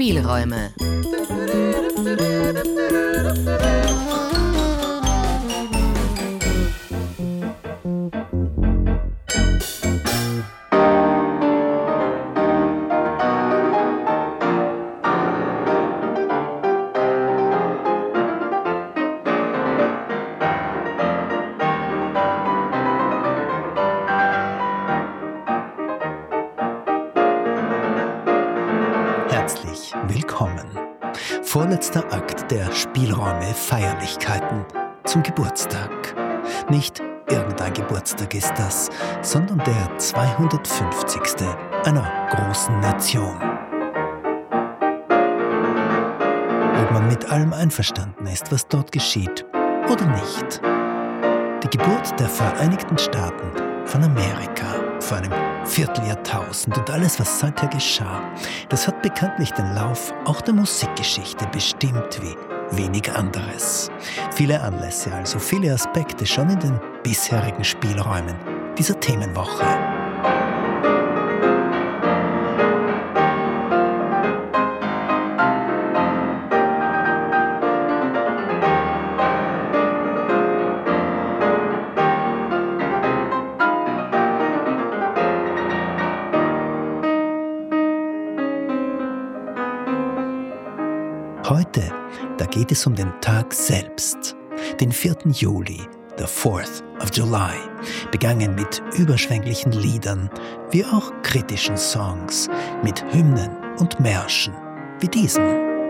Spielräume. Herzlich willkommen. Vorletzter Akt der Spielräume-Feierlichkeiten zum Geburtstag. Nicht irgendein Geburtstag ist das, sondern der 250. einer großen Nation. Ob man mit allem einverstanden ist, was dort geschieht, oder nicht. Die Geburt der Vereinigten Staaten von Amerika vor einem Vierteljahrtausend und alles, was seither geschah, das hat bekanntlich den Lauf auch der Musikgeschichte bestimmt wie wenig anderes. Viele Anlässe, also viele Aspekte schon in den bisherigen Spielräumen dieser Themenwoche. Heute, da geht es um den Tag selbst, den 4. Juli, the 4th of July, begangen mit überschwänglichen Liedern, wie auch kritischen Songs, mit Hymnen und Märschen, wie diesem.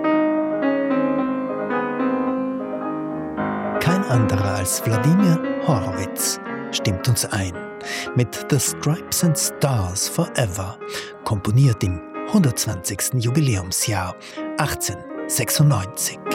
Kein anderer als Wladimir Horowitz stimmt uns ein, mit The Stripes and Stars Forever, komponiert im 120. Jubiläumsjahr 1896.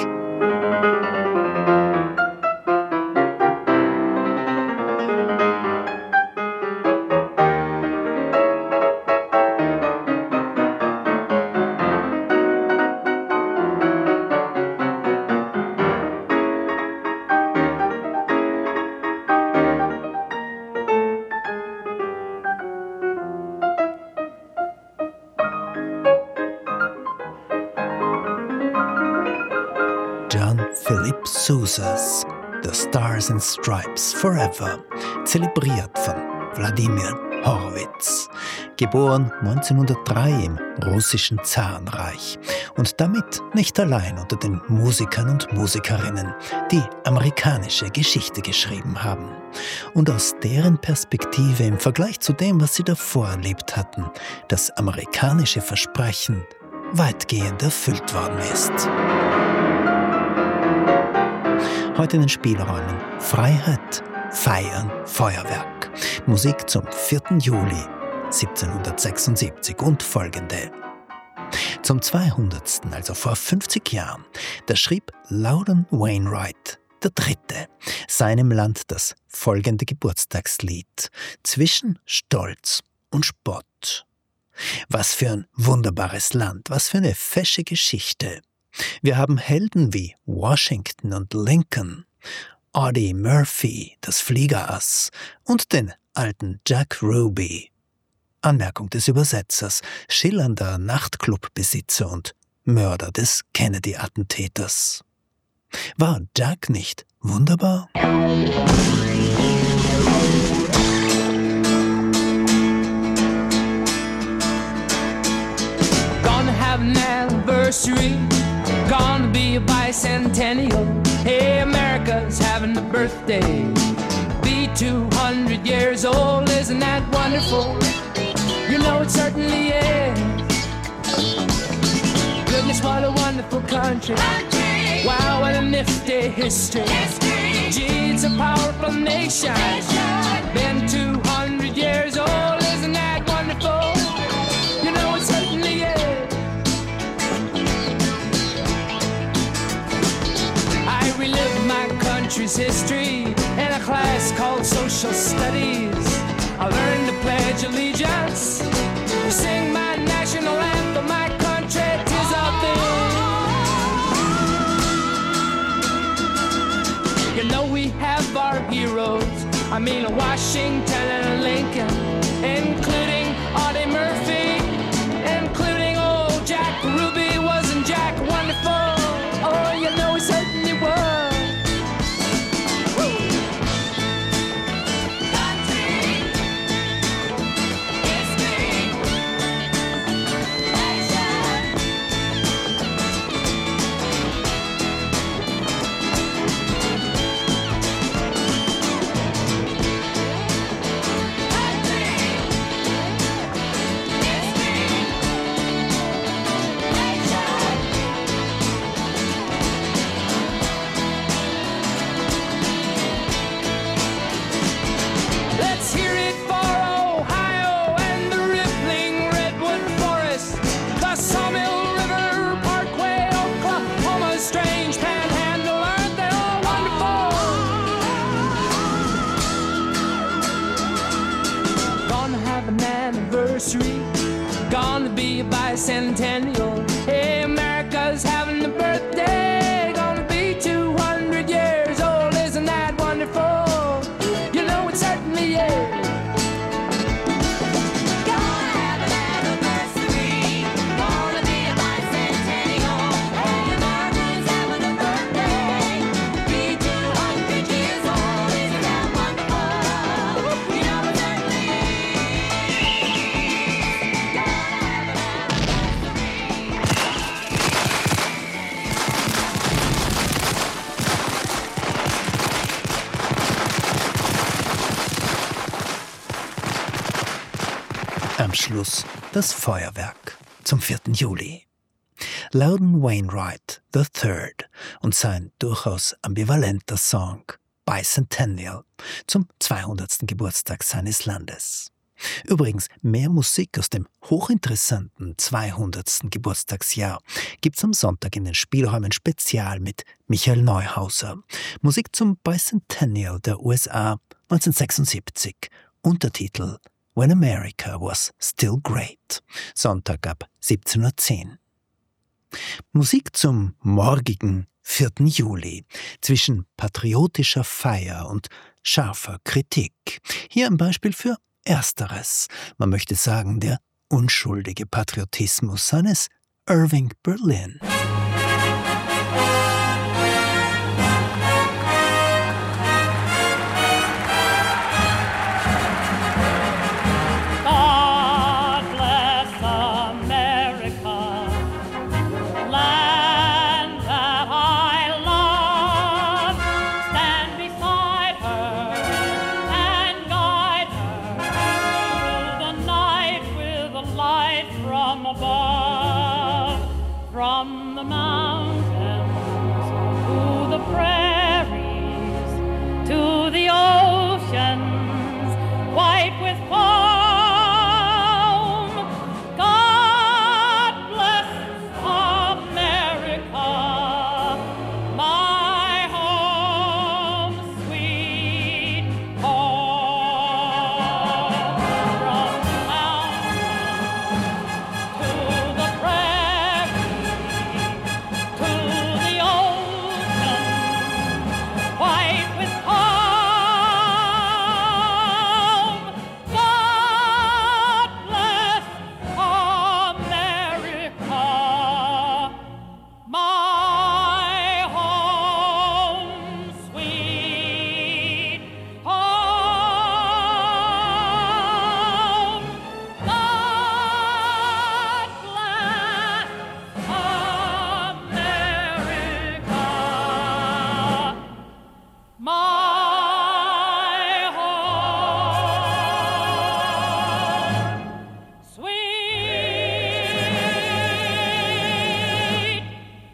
John Philip Sousas The Stars and Stripes Forever, zelebriert von Wladimir Horowitz, geboren 1903 im russischen Zarenreich und damit nicht allein unter den Musikern und Musikerinnen, die amerikanische Geschichte geschrieben haben und aus deren Perspektive im Vergleich zu dem, was sie davor erlebt hatten, das amerikanische Versprechen weitgehend erfüllt worden ist. Heute in den Spielräumen Freiheit, Feiern, Feuerwerk. Musik zum 4. Juli 1776 und folgende. Zum 200., also vor 50 Jahren, da schrieb Loudon Wainwright III. Seinem Land das folgende Geburtstagslied zwischen Stolz und Spott. Was für ein wunderbares Land, was für eine fesche Geschichte. Wir haben Helden wie Washington und Lincoln, Audie Murphy, das Fliegerass und den alten Jack Ruby. Anmerkung des Übersetzers, schillernder Nachtclubbesitzer und Mörder des Kennedy-Attentäters. War Jack nicht wunderbar? Gonna have an anniversary, gonna be a bicentennial. Hey, America's having a birthday. Be 200 years old, isn't that wonderful? You know it certainly is. Goodness, what a wonderful country. Wow, what a nifty history. Gee, it's a powerful nation. Been 200 years old, isn't that wonderful? You know it certainly is. I relive my country's history in a class called Social Studies. I learned to pledge allegiance, sing my national anthem, my country, 'tis our thing. You know we have our heroes, I mean Washington and Lincoln, including Audie Murphy, including old Jack Ruby, wasn't bicentennial. Hey, America's having a birthday, gonna be 200 years old. Isn't that wonderful? You know it certainly is. Am Schluss das Feuerwerk zum 4. Juli. Loudon Wainwright III und sein durchaus ambivalenter Song Bicentennial zum 200. Geburtstag seines Landes. Übrigens, mehr Musik aus dem hochinteressanten 200. Geburtstagsjahr gibt's am Sonntag in den Spielräumen Spezial mit Michael Neuhauser. Musik zum Bicentennial der USA 1976. Untertitel When America Was Still Great. Sonntag ab 17:10 Uhr. Musik zum morgigen 4. Juli. Zwischen patriotischer Feier und scharfer Kritik. Hier ein Beispiel für Ersteres. Man möchte sagen, der unschuldige Patriotismus seines Irving Berlin. From the mountains to the prairies to the oceans white with foam. God bless America, my home, sweet home. From the mountains to the prairies to the ocean, white with calm. God bless America, my home, sweet home. God bless America, my home, sweet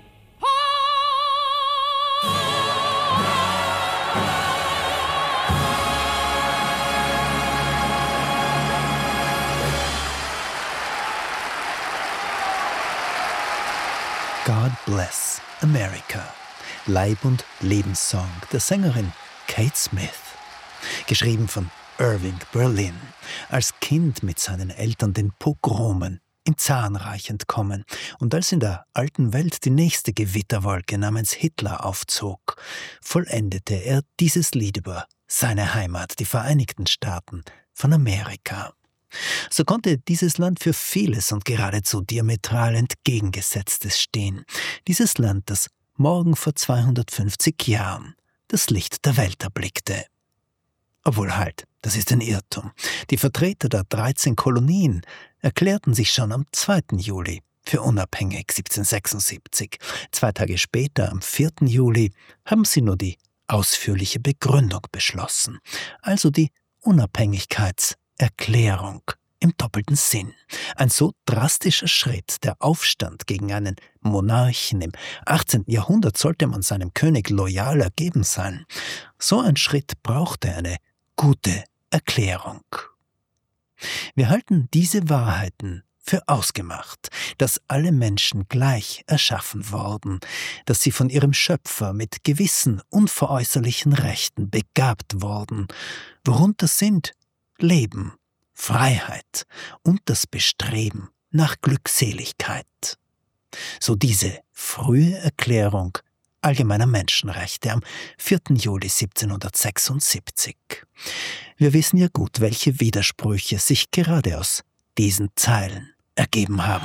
God Bless America. Leib- und Lebenssong der Sängerin Kate Smith. Geschrieben von Irving Berlin. Als Kind mit seinen Eltern den Pogromen im Zarenreich entkommen und als in der alten Welt die nächste Gewitterwolke namens Hitler aufzog, vollendete er dieses Lied über seine Heimat, die Vereinigten Staaten von Amerika. So konnte dieses Land für vieles und geradezu diametral Entgegengesetztes stehen. Dieses Land, das morgen vor 250 Jahren das Licht der Welt erblickte. Obwohl halt, das ist ein Irrtum. Die Vertreter der 13 Kolonien erklärten sich schon am 2. Juli für unabhängig 1776. 2 Tage später, am 4. Juli, haben sie nur die ausführliche Begründung beschlossen, also die Unabhängigkeitserklärung im doppelten Sinn. Ein so drastischer Schritt, der Aufstand gegen einen Monarchen im 18. Jahrhundert, sollte man seinem König loyal ergeben sein. So ein Schritt brauchte eine gute Erklärung. Wir halten diese Wahrheiten für ausgemacht, dass alle Menschen gleich erschaffen worden, dass sie von ihrem Schöpfer mit gewissen unveräußerlichen Rechten begabt worden, worunter sind Leben, Freiheit und das Bestreben nach Glückseligkeit. So diese frühe Erklärung allgemeiner Menschenrechte am 4. Juli 1776. Wir wissen ja gut, welche Widersprüche sich gerade aus diesen Zeilen ergeben haben.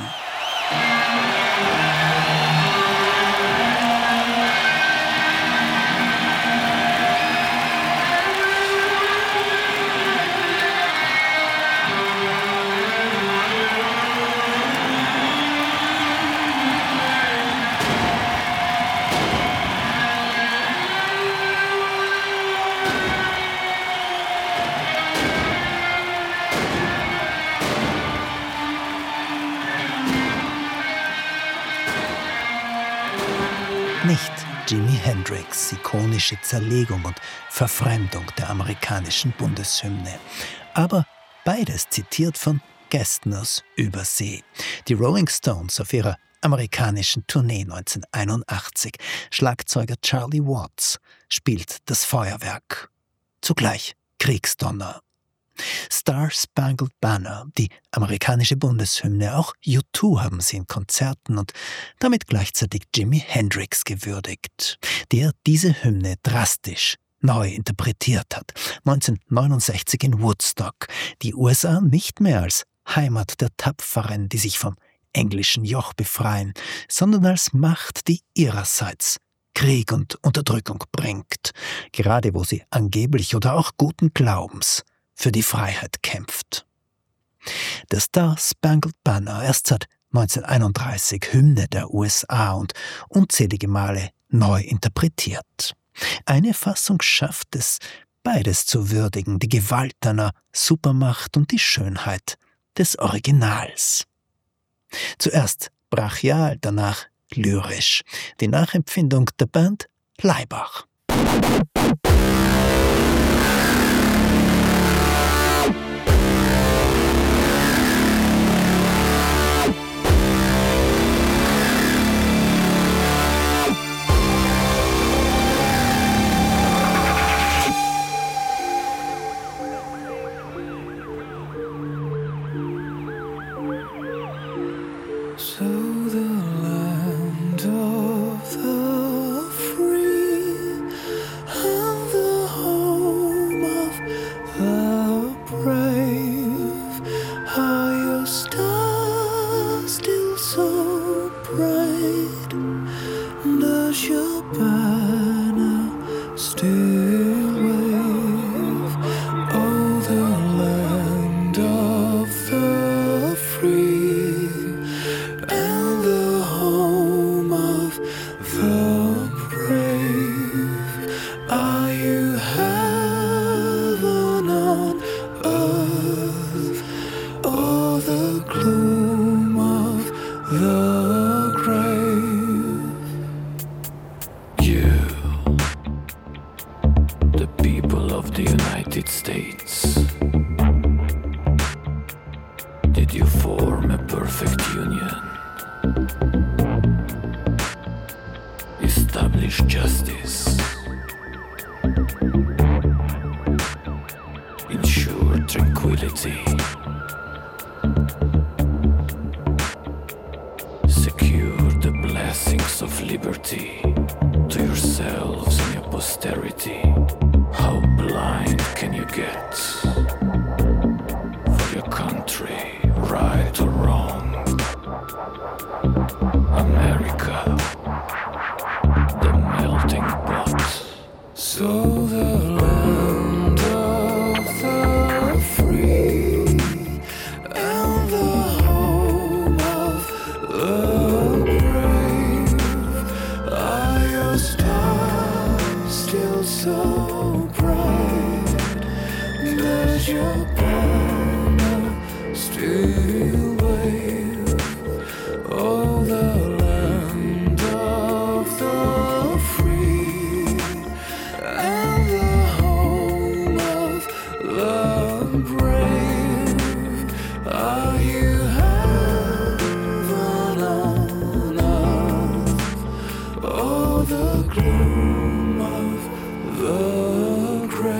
Nicht Jimi Hendrix' ikonische Zerlegung und Verfremdung der amerikanischen Bundeshymne, aber beides zitiert von Gästen aus Übersee. Die Rolling Stones auf ihrer amerikanischen Tournee 1981. Schlagzeuger Charlie Watts spielt das Feuerwerk. Zugleich Kriegsdonner. Star Spangled Banner, die amerikanische Bundeshymne, auch U2 haben sie in Konzerten und damit gleichzeitig Jimi Hendrix gewürdigt, der diese Hymne drastisch neu interpretiert hat. 1969 in Woodstock, die USA nicht mehr als Heimat der Tapferen, die sich vom englischen Joch befreien, sondern als Macht, die ihrerseits Krieg und Unterdrückung bringt, gerade wo sie angeblich oder auch guten Glaubens für die Freiheit kämpft. Der Star Spangled Banner, erst seit 1931 Hymne der USA und unzählige Male neu interpretiert. Eine Fassung schafft es, beides zu würdigen, die Gewalt einer Supermacht und die Schönheit des Originals. Zuerst brachial, danach lyrisch. Die Nachempfindung der Band Laibach.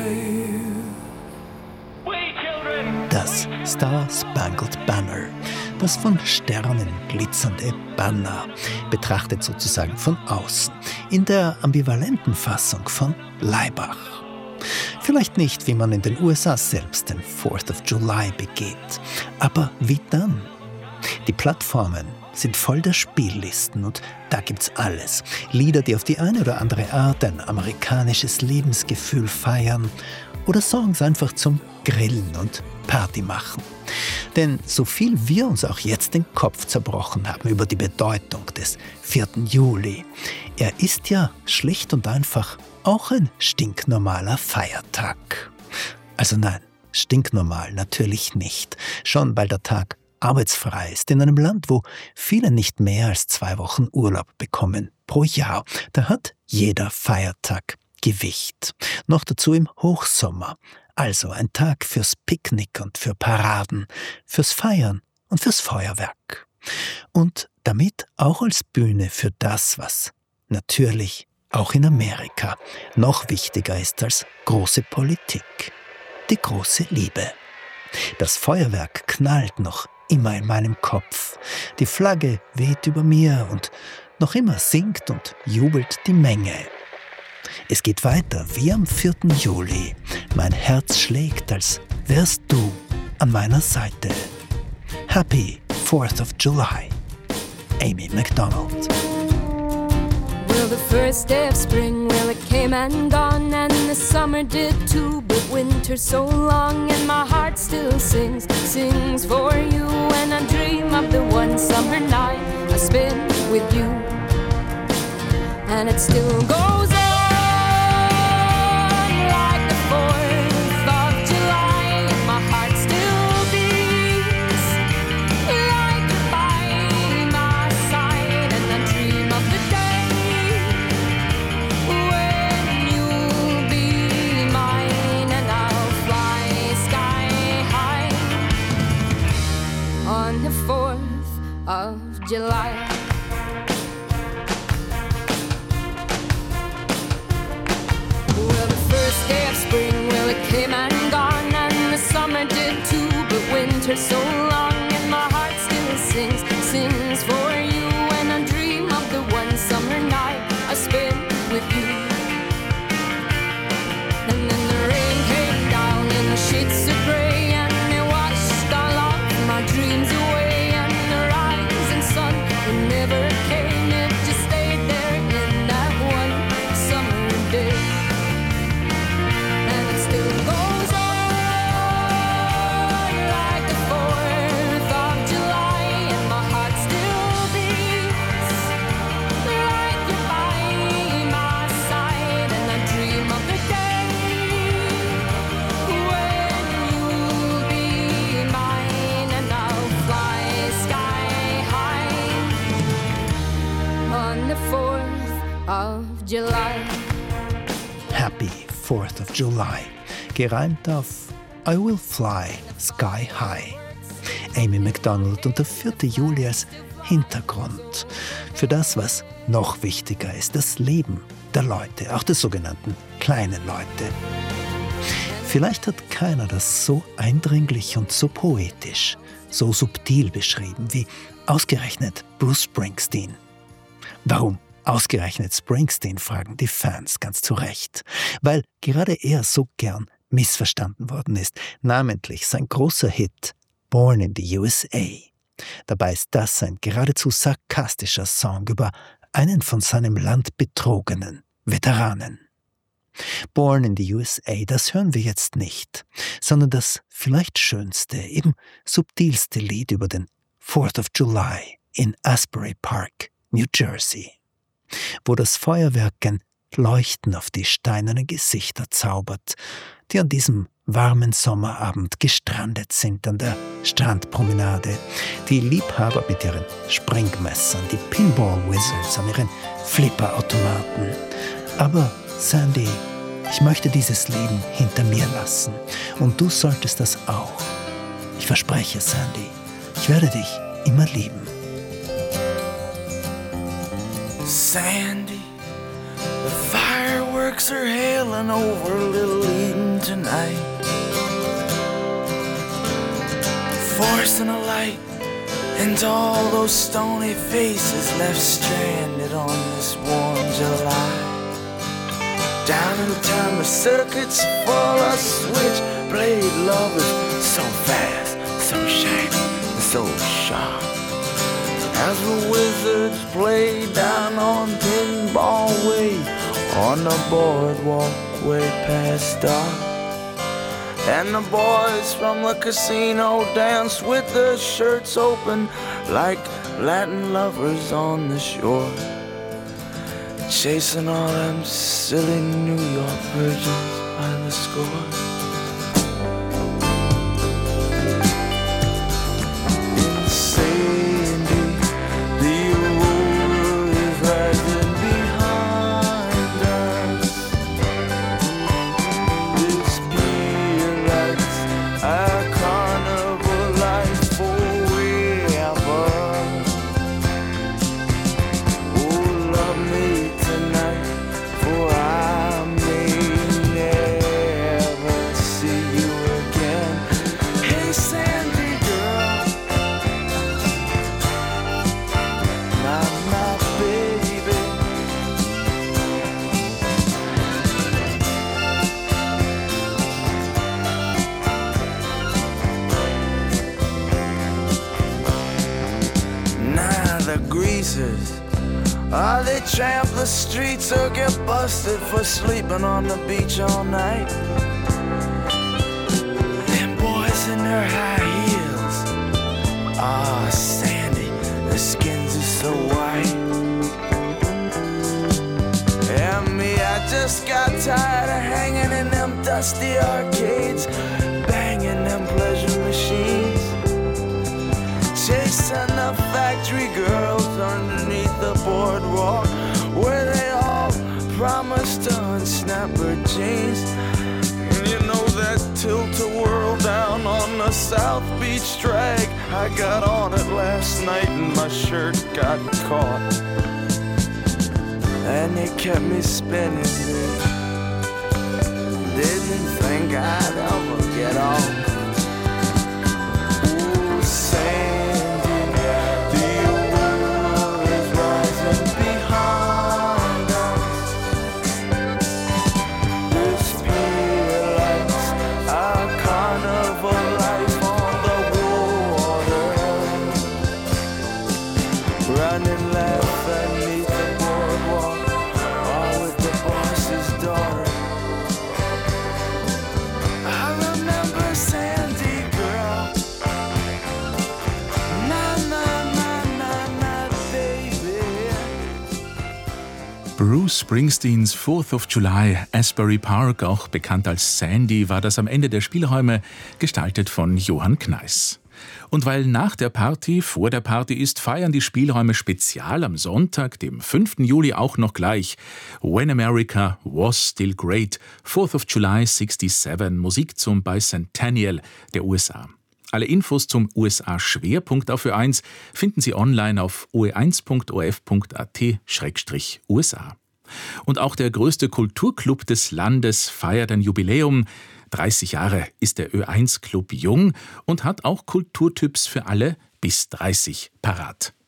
Das Star Spangled Banner, das von Sternen glitzernde Banner, betrachtet sozusagen von außen, in der ambivalenten Fassung von Laibach. Vielleicht nicht, wie man in den USA selbst den 4th of July begeht, aber wie dann? Die Plattformen sind voll der Spiellisten und da gibt's alles. Lieder, die auf die eine oder andere Art ein amerikanisches Lebensgefühl feiern oder Songs einfach zum Grillen und Party machen. Denn so viel wir uns auch jetzt den Kopf zerbrochen haben über die Bedeutung des 4. Juli, er ist ja schlicht und einfach auch ein stinknormaler Feiertag. Also nein, stinknormal natürlich nicht, schon weil der Tag arbeitsfrei ist in einem Land, wo viele nicht mehr als 2 Wochen Urlaub bekommen pro Jahr. Da hat jeder Feiertag Gewicht. Noch dazu im Hochsommer. Also ein Tag fürs Picknick und für Paraden, fürs Feiern und fürs Feuerwerk. Und damit auch als Bühne für das, was natürlich auch in Amerika noch wichtiger ist als große Politik. Die große Liebe. Das Feuerwerk knallt noch immer in meinem Kopf. Die Flagge weht über mir und noch immer singt und jubelt die Menge. Es geht weiter wie am 4. Juli. Mein Herz schlägt, als wärst du an meiner Seite. Happy 4th of July. Amy Macdonald. Well, the first day of spring, well, it came and gone, and the summer did too, but winter so long, and my heart still sings for you, and I dream of the one summer night I spent with you, and it still goes on like the 4th of July, and my heart still beats like you're by my side, and I dream of the day on the 4th of July. Well, the first day of spring, well, it came and gone, and the summer did too, but winter so long, and my heart still sings for you, and I dream of the one summer night I spent with you. And then the rain came down in the sheets of gray, and it washed all of my dreams away, and the rising sun, it never came, it just stayed there in that one summer day. And it still goes on like the 4th of July, and my heart still beats like you're by my side, and I dream of the day when you'll be mine, and I'll fly sky high on the 4th of July. Happy 4th of July, gereimt auf I Will Fly Sky High. Amy Macdonald und der 4. Juli als Hintergrund für das, was noch wichtiger ist, das Leben der Leute, auch der sogenannten kleinen Leute. Vielleicht hat keiner das so eindringlich und so poetisch, so subtil beschrieben wie ausgerechnet Bruce Springsteen. Warum ausgerechnet Springsteen, fragen die Fans ganz zu Recht. Weil gerade er so gern missverstanden worden ist, namentlich sein großer Hit Born in the USA. Dabei ist das ein geradezu sarkastischer Song über einen von seinem Land betrogenen Veteranen. Born in the USA, das hören wir jetzt nicht, sondern das vielleicht schönste, eben subtilste Lied über den 4th of July in Asbury Park, New Jersey, wo das Feuerwerk ein Leuchten auf die steinernen Gesichter zaubert, die an diesem warmen Sommerabend gestrandet sind an der Strandpromenade, die Liebhaber mit ihren Springmessern, die Pinball-Wizards an ihren Flipperautomaten. Aber Sandy, ich möchte dieses Leben hinter mir lassen und du solltest das auch. Ich verspreche, Sandy, ich werde dich immer lieben. Sandy, the fireworks are hailing over Little Eden tonight, forcing a light And all those stony faces left stranded on this warm July. Down in town the circuits full of switchblade lovers, so fast, so shiny, and so sharp. As the wizards play down on Pinball Way, on the boardwalk way past dark. And the boys from the casino dance with their shirts open like Latin lovers on the shore, chasing all them silly New York virgins by the score. In Sandy, the aurora is rising behind us. This pier lights our carnival life forever. Oh, love me tonight, for I may never see you again. Hey, Sandy girl, my baby. Now the greasers, they tramp the streets or get busted for sleeping on the beach all night. Them boys in their high heels, Sandy, their skins are so white. And me, I just got tired of hanging in them dusty arcades, banging them pleasure machines, chasing the factory girls underneath the boardwalk, where they all promised to unsnap her jeans. And you know that tilt-a-whirl down on the South Beach drag, I got on it last night and my shirt got caught, and it kept me spinning. Didn't think I'd ever get off. Ooh, Sandy, the aurora is rising behind us. This pier lights our carnival life on the water, running laughing beneath the boardwalk, all with the boss's daughter. I remember Sandy girl, na na na na na baby. Bruce Springsteens 4th of July, Asbury Park, auch bekannt als Sandy, war das am Ende der Spielräume, gestaltet von Johann Kneiss. Und weil nach der Party vor der Party ist, feiern die Spielräume spezial am Sonntag, dem 5. Juli auch noch gleich. When America Was Still Great, 4th of July 67, Musik zum Bicentennial der USA. Alle Infos zum USA-Schwerpunkt auf Ö1 finden Sie online auf oe1.orf.at/USA. Und auch der größte Kulturclub des Landes feiert ein Jubiläum. 30 Jahre ist der Ö1-Club jung und hat auch Kulturtipps für alle bis 30 parat.